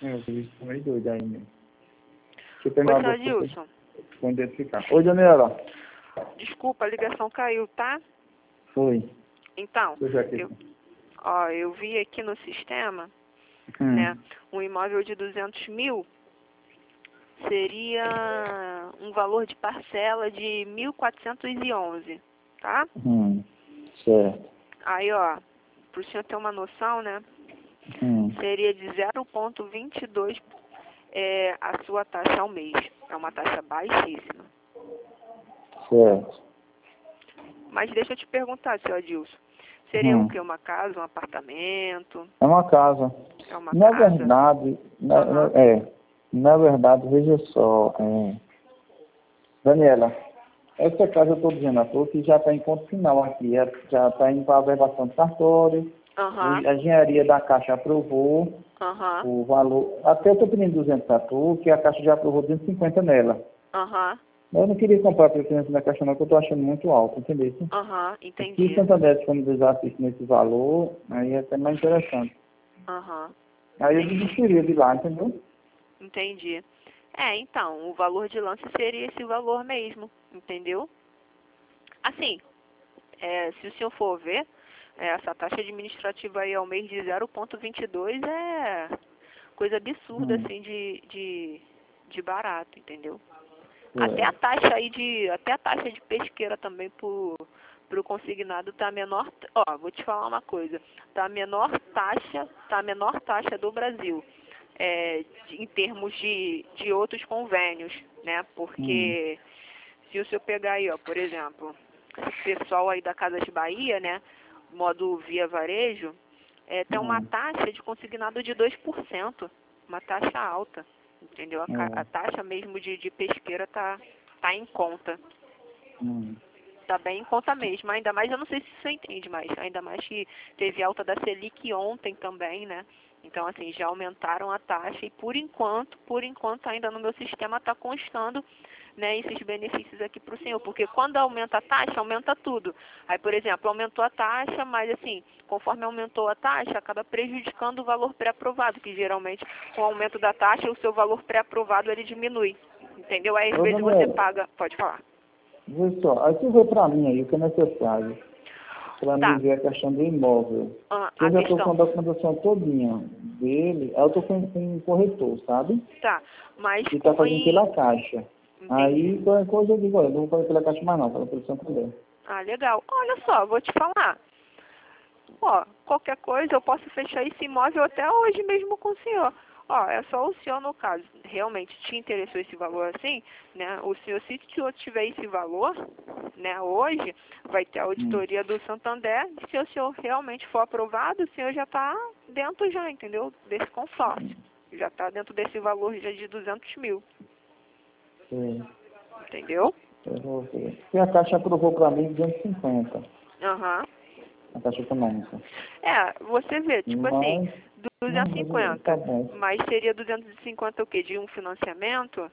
Eu vi isso meio doido aí mesmo. Deixa eu pegar Oi, uma senhor bolsa Adilson. pra identificar. Oi, Daniela. Desculpa, a ligação caiu, tá? Oi. Então, Deixa eu ver eu, aqui. eu vi aqui no sistema, Hum. né, um imóvel de 200 mil seria um valor de parcela de 1.411, tá? Certo. Aí, ó, pro senhor ter uma noção, né, seria de 0,22 a sua taxa ao mês. É uma taxa baixíssima. Certo. Mas deixa eu te perguntar, senhor Adilson. Seria o quê? Uma casa, um apartamento? É uma casa. É uma Na casa? verdade, Aham. na verdade, veja só, Daniela, essa casa eu estou dizendo a tu que já está em ponto final aqui, já está indo para a averbação do cartório, Aham. a engenharia da Caixa aprovou Aham. o valor, até eu estou pedindo 200 a tu, que a Caixa já aprovou 250 nela. Aham. Eu não queria comprar pelo preço da Caixa não, que eu estou achando muito alto, entendeu? Aham. Se Entendi. Santander disponibilizasse nesse valor, aí é até mais interessante. Aham. Aí eu Entendi. desistiria de lá, entendeu? Entendi. Então, o valor de lance seria esse valor mesmo, entendeu? Assim, se o senhor for ver, essa taxa administrativa aí ao mês de 0,22 é coisa absurda, assim, de barato, entendeu? Até a taxa aí até a taxa de pesqueira também pro consignado tá a menor, vou te falar uma coisa, tá a menor taxa do Brasil, em termos de outros convênios, né? Porque se o senhor pegar aí, ó, por exemplo, o pessoal aí da Casas Bahia, né, modo via varejo, tem uma taxa de consignado de 2%, uma taxa alta, entendeu? A taxa mesmo de pesqueira tá em conta. Tá bem em conta mesmo, ainda mais, eu não sei se você entende, mas ainda mais que teve alta da Selic ontem também, né? Então, assim, já aumentaram a taxa e por enquanto ainda no meu sistema está constando, né, esses benefícios aqui para o senhor, porque quando aumenta a taxa, aumenta tudo. Aí, por exemplo, aumentou a taxa, mas assim, conforme aumentou a taxa, acaba prejudicando o valor pré-aprovado, que geralmente com o aumento da taxa, o seu valor pré-aprovado ele diminui, entendeu? Aí às Ô, vezes você Daniela, paga, pode falar. vê só, aí tu vê para mim aí o que é necessário para me Tá, ver a questão do imóvel. Que a eu já estou com questão, a documentação todinha dele, aí eu estou com um corretor, sabe? tá, mas Que está fazendo pela Caixa. entendi. Aí, qualquer coisa eu digo, olha, não vou fazer pela Caixa mais não, pela Santander. Ah, legal. Olha só, vou te falar. Ó, qualquer coisa eu posso fechar esse imóvel até hoje mesmo com o senhor. Ó, é só o senhor, no caso, realmente te interessou esse valor assim, né? O senhor, se o senhor tiver esse valor, né, hoje, vai ter a auditoria do Santander. Se o senhor realmente for aprovado, o senhor já está dentro já, entendeu? Desse consórcio. Já está dentro desse valor já de 200 mil, Sim, entendeu? eu vou ver. E a Caixa aprovou para mim 250, Aham. a Caixa Econômica. Você vê, tipo assim, Mas, não, mas tá 250, bom. mas seria 250 o quê? De um financiamento?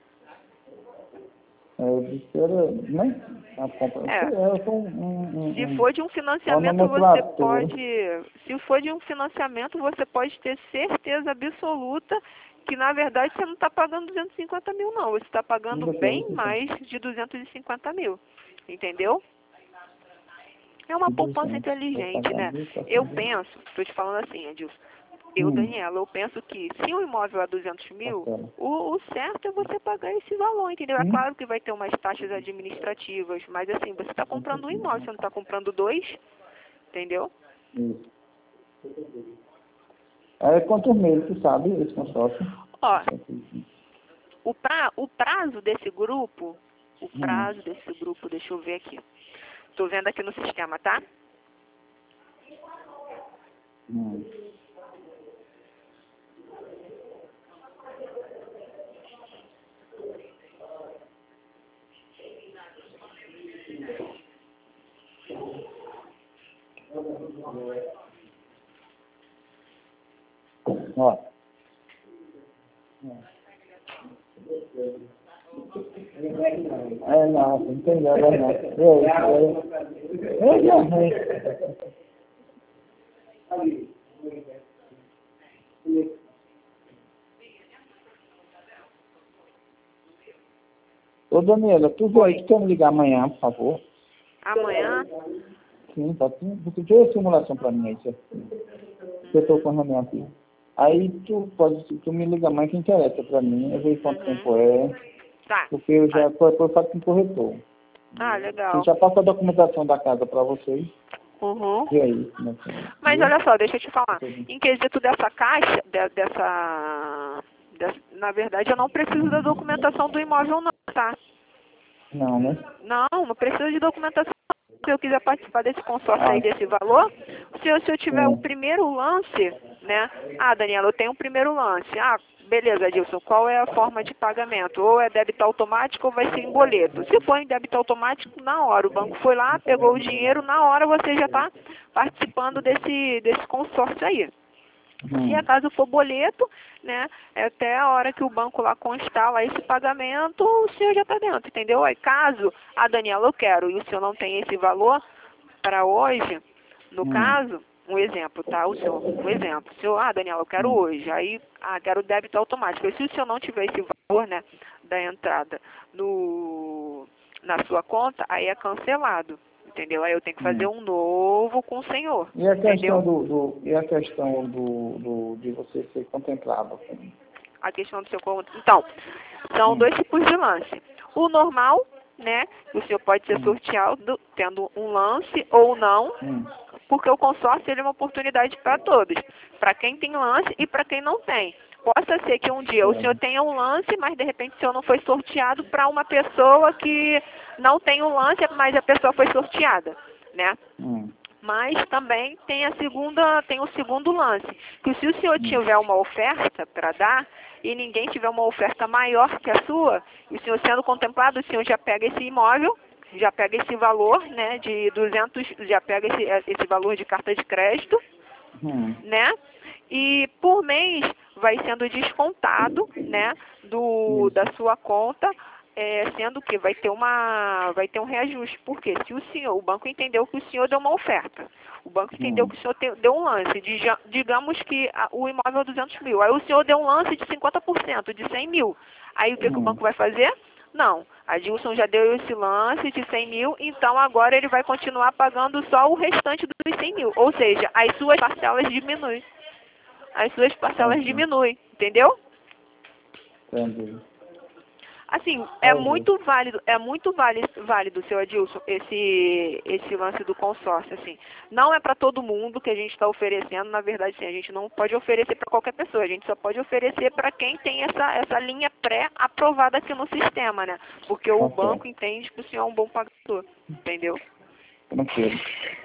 Eu disse que era, né? A compra. É, Eu sou se for de um uma financiamento, você nomenclatura. pode, se for de um financiamento, você pode ter certeza absoluta que, na verdade, você não está pagando 250 mil, não. Você está pagando bem mais de 250 mil, entendeu? É uma E poupança 200. Vou inteligente, pagar né? Eu 1.400. penso, estou te falando assim, Edilson, Daniela, eu penso que se o imóvel é 200 mil, Parcela. o certo é você pagar esse valor, entendeu? É Hum? claro que vai ter umas taxas administrativas, mas assim, você está comprando um imóvel, você não está comprando dois, entendeu? Isso. É quantos meses, tu sabe, esse consórcio? Ó, o prazo desse grupo, Hum. deixa eu ver aqui. Estou vendo aqui no sistema, tá? Hum. Ó. Não, não tem nada não. Eu já vi. Ô, Daniela, tu quer me ligar amanhã, por favor? Amanhã? Sim, pode sim. Você fez a simulação para mim aí, certo? Eu estou com a reunião aqui. Aí tu me liga amanhã que interessa para mim, eu vejo quanto tempo é, Tá. porque eu já estou com o corretor. Ah, Eu legal. já passo a documentação da casa para vocês. Uhum. E aí, como é que é? Mas Viu? olha só, deixa eu te falar. Em quesito dessa caixa, na verdade, eu não preciso da documentação do imóvel não, tá? Não, né? Não preciso de documentação. Se eu quiser participar desse consórcio Ah, aí, desse valor, se eu tiver o sim. primeiro lance, né? Ah, Daniela, eu tenho um primeiro lance. Ah, beleza, Adilson, qual é a forma de pagamento? Ou é débito automático ou vai ser em boleto? Se for em débito automático, na hora, o banco foi lá, pegou o dinheiro, na hora você já está participando desse consórcio aí. Se acaso for boleto, né, até a hora que o banco lá constar lá esse pagamento, o senhor já está dentro, entendeu? Aí caso, Daniela, eu quero, e o senhor não tem esse valor para hoje, no caso, um exemplo, tá? Um exemplo. O senhor, Daniela, eu quero hoje, aí, quero débito automático. E se o senhor não tiver esse valor, né, da entrada na sua conta, aí é cancelado. Entendeu? Aí eu tenho que fazer um novo com o senhor. E a questão entendeu? de você ser contemplado? Assim? A questão do seu conto. Então, são dois tipos de lance. O normal, né? O senhor pode ser sorteado tendo um lance ou não, porque o consórcio ele é uma oportunidade para todos. Para quem tem lance e para quem não tem. Possa ser que um dia o senhor tenha um lance, mas de repente o senhor não foi sorteado para uma pessoa que não tem um lance, mas a pessoa foi sorteada, né? Mas também tem tem o segundo lance, que se o senhor tiver uma oferta para dar e ninguém tiver uma oferta maior que a sua, e o senhor sendo contemplado, o senhor já pega esse imóvel, já pega esse valor, né, de 200, já pega esse valor de carta de crédito, né? E por mês vai sendo descontado, né, da sua conta, sendo que vai ter um reajuste. Porque se o banco entendeu que o senhor deu uma oferta, o banco entendeu que o senhor deu um lance, digamos que o imóvel é 200 mil, aí o senhor deu um lance de 50%, de 100 mil. Aí o que o banco vai fazer? Não, a Dilson já deu esse lance de 100 mil, então agora ele vai continuar pagando só o restante dos 100 mil. Ou seja, as suas parcelas diminuem. As suas parcelas diminuem, entendeu? Entendi. Assim, é muito válido, seu Adilson, esse lance do consórcio, assim. Não é para todo mundo que a gente está oferecendo, na verdade, sim, a gente não pode oferecer para qualquer pessoa, a gente só pode oferecer para quem tem essa linha pré-aprovada aqui no sistema, né? Porque o banco entende que o senhor é um bom pagador, entendeu? Tranquilo.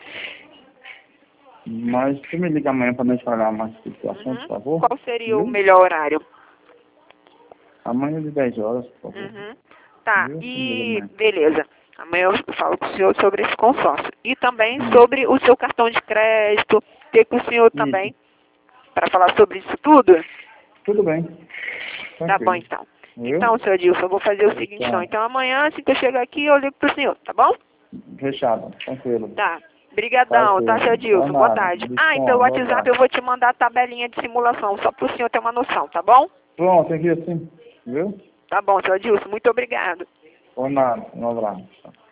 Mas você me liga amanhã para nós falar mais sobre esse assunto, por favor? Qual seria o melhor horário? Amanhã de 10 horas, por favor. Tá, e beleza. Amanhã eu falo com o senhor sobre esse consórcio. E também sobre o seu cartão de crédito, ter com o senhor também, para falar sobre isso tudo? Tudo bem. Tá bom, então. Então, senhor Adilson, eu vou fazer o seguinte, então. Então, amanhã, assim que eu chegar aqui, eu ligo pro senhor, tá bom? Fechado, tranquilo. Tá. Brigadão, tá, senhor Adilson? Boa tarde. E pelo WhatsApp eu vou te mandar a tabelinha de simulação, só pro senhor ter uma noção, tá bom? Pronto, aqui assim, viu? Tá bom, senhor Adilson, muito obrigado. Por nada, um abraço.